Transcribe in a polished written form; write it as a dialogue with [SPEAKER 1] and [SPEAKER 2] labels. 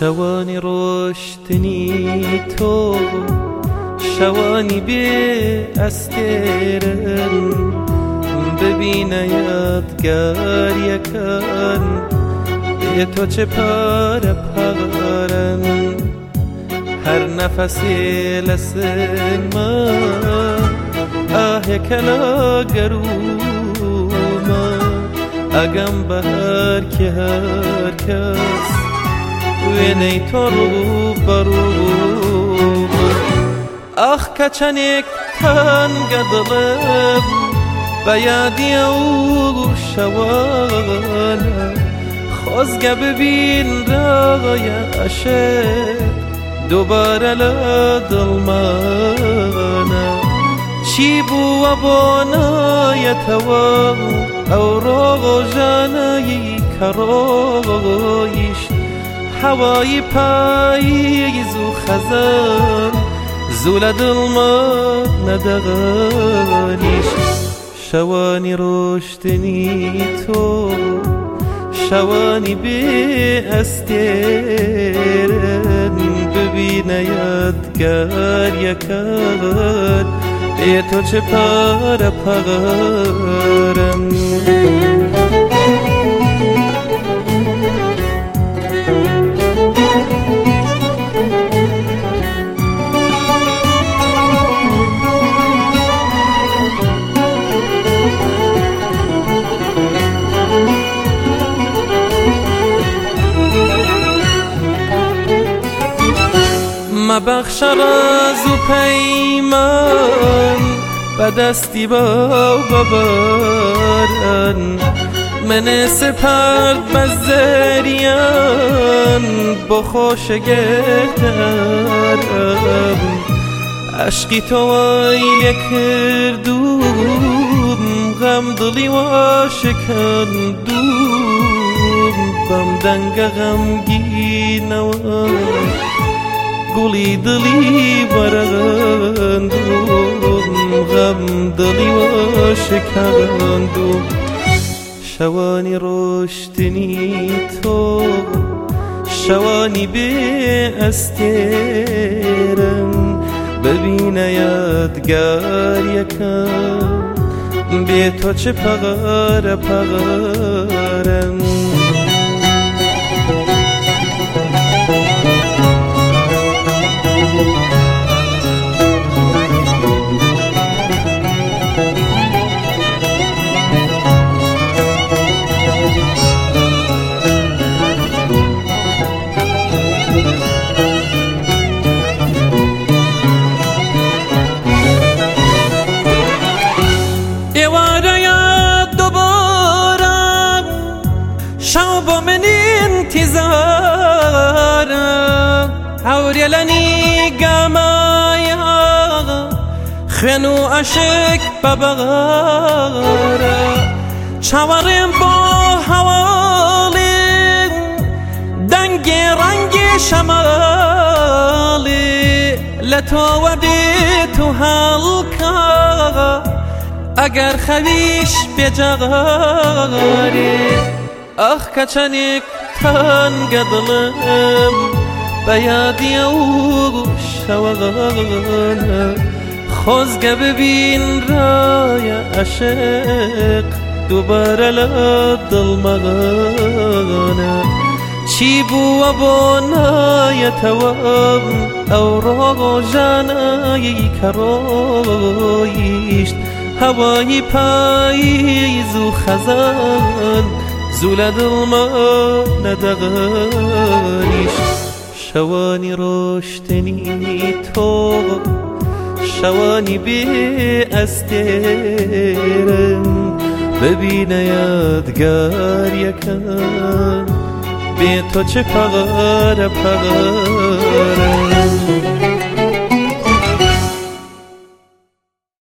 [SPEAKER 1] شوانی روشتنی تو شوانی بی استرن ببین یادگار یکن به تو چه پاره پارن هر نفسی لسن ما آه کلا گروما اگم بهر که هر کس وینی تو رو برو آخ کچنک تنگ دلم بیادی او شوانه خوزگه ببین رای عشق دوباره لدل منه چی بو بانای توا او رو جانای کرایش هوای پاییز و خزان زول دل ما ندغانیش شوانی روشتنی تو شوانی بی استرن ببین یادگار یکن به تو چه پاره پارم مبخش راز و پیمان بدستی با ببارن من سپرد بزریان با خوش گردارم عشقی تو آیل کردوم غم دلی و شکندوم بم دنگ غمگینم گلی دلی برگندم غم دلی و شکندم شوانی روشتنی تو شوانی بی استرن ببین یادگار یکن به تو چه پاره پارم
[SPEAKER 2] هوريلني قمايا خنو عشق ببغارا چاورم با حوالی دنگ رنگ شمالی لتو ودی تو حلقا اگر خویش بجغاری آخ کچنک تنگ دلم بیادی او شوانه خوزگه ببین رای عشق دوباره لدل مغانه چی بو بانای توام او رو جانای کرایشت هوای پاییز و خزان زول دل ما ندغانیش شوانی روشتنی تو شوانی بی استرن ببین یادگار یکن به تو چه پاره پارم